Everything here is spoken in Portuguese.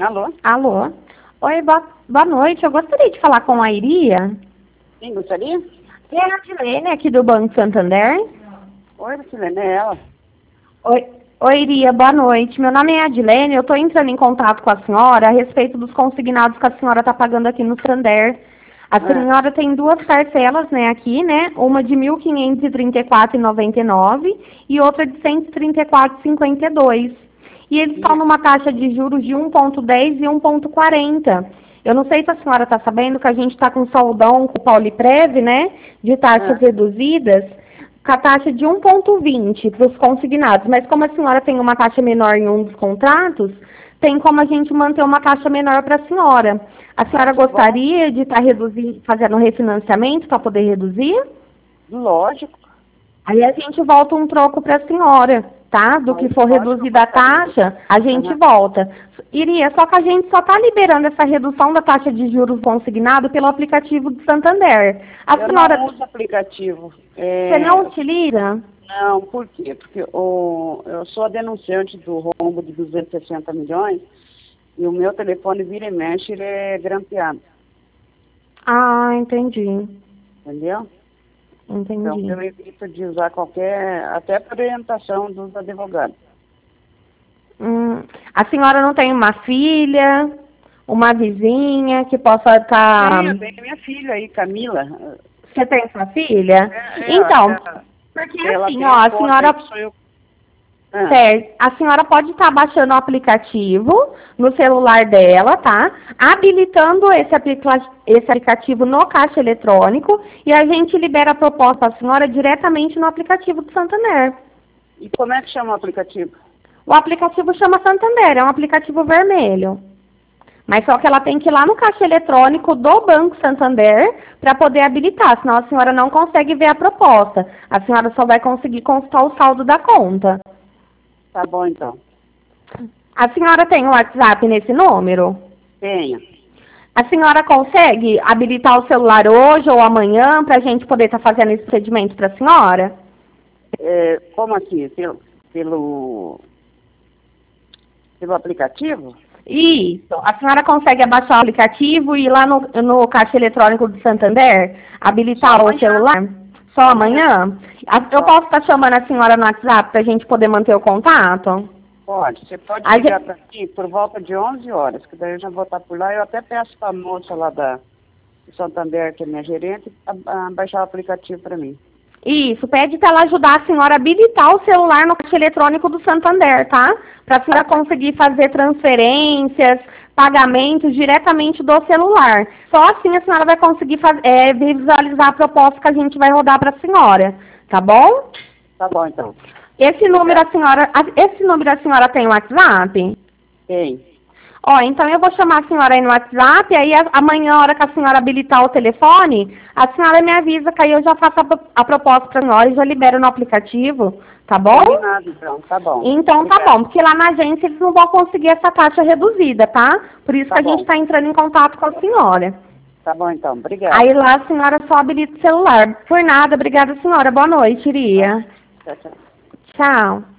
Alô? Alô? Oi, boa noite. Eu gostaria de falar com a Iria. Quem gostaria? É a Adilene, aqui do Banco Santander. Oi, Silene, é ela. Oi, Iria, boa noite. Meu nome é Adilene, eu estou entrando em contato com a senhora a respeito dos consignados que a senhora está pagando aqui no Santander. A senhora tem duas parcelas, né, aqui, né? Uma de R$ 1.534,99 e outra de R$ 134,52. E eles estão numa taxa de juros de 1,10 e 1,40. Eu não sei se a senhora está sabendo que a gente está com saudão com o Pauliprev, né? De taxas reduzidas, com a taxa de 1,20 para os consignados. Mas como a senhora tem uma taxa menor em um dos contratos, tem como a gente manter uma taxa menor para a senhora. A senhora gostaria de estar fazendo um refinanciamento para poder reduzir? Lógico. Aí a gente volta um troco para a senhora, tá? Do que for reduzida a taxa, a gente volta. Iria, só que a gente só está liberando essa redução da taxa de juros consignado pelo aplicativo do Santander. Eu não uso aplicativo. Você não utiliza? Não, por quê? Porque eu sou a denunciante do rombo de 260 milhões e o meu telefone vira e mexe, ele é grampeado. Ah, entendi. Entendeu? Entendi. Então eu evito de usar até por orientação dos advogados. A senhora não tem uma filha, uma vizinha que possa estar... Eu tenho minha filha aí, Camila. Você tem sua filha? Então, porque assim, ó, a senhora... Certo. A senhora pode estar baixando o aplicativo no celular dela, tá? Habilitando esse aplicativo no caixa eletrônico e a gente libera a proposta para a senhora diretamente no aplicativo do Santander. E como é que chama o aplicativo? O aplicativo chama Santander, é um aplicativo vermelho. Mas só que ela tem que ir lá no caixa eletrônico do Banco Santander para poder habilitar, senão a senhora não consegue ver a proposta. A senhora só vai conseguir consultar o saldo da conta. Tá bom, então. A senhora tem o WhatsApp nesse número? Tenho. A senhora consegue habilitar o celular hoje ou amanhã para a gente poder estar fazendo esse procedimento para a senhora? Como assim? Pelo aplicativo? Isso. A senhora consegue abaixar o aplicativo e ir lá no caixa eletrônico do Santander, habilitar o celular? Só amanhã? Eu posso estar chamando a senhora no WhatsApp para a gente poder manter o contato? Pode. Você pode ligar para mim por volta de 11 horas, que daí eu já vou estar por lá. Eu até peço para a moça lá do Santander, que é minha gerente, a baixar o aplicativo para mim. Isso, pede para ela ajudar a senhora a habilitar o celular no caixa eletrônico do Santander, tá? Para a senhora conseguir fazer transferências, pagamentos diretamente do celular. Só assim a senhora vai conseguir visualizar a proposta que a gente vai rodar para a senhora, tá bom? Tá bom, então. Esse número a senhora tem WhatsApp? Tem. Ó, então eu vou chamar a senhora aí no WhatsApp, aí amanhã, a hora que a senhora habilitar o telefone, a senhora me avisa que aí eu já faço a proposta para a senhora e já libero no aplicativo, tá bom? Combinado, então, tá bom. Então tá bom, porque lá na agência eles não vão conseguir essa taxa reduzida, tá? Por isso que a gente está entrando em contato com a senhora. Tá bom, então, obrigada. Aí lá a senhora só habilita o celular. Por nada, obrigada senhora, boa noite, Iria. Tchau, tchau. Tchau.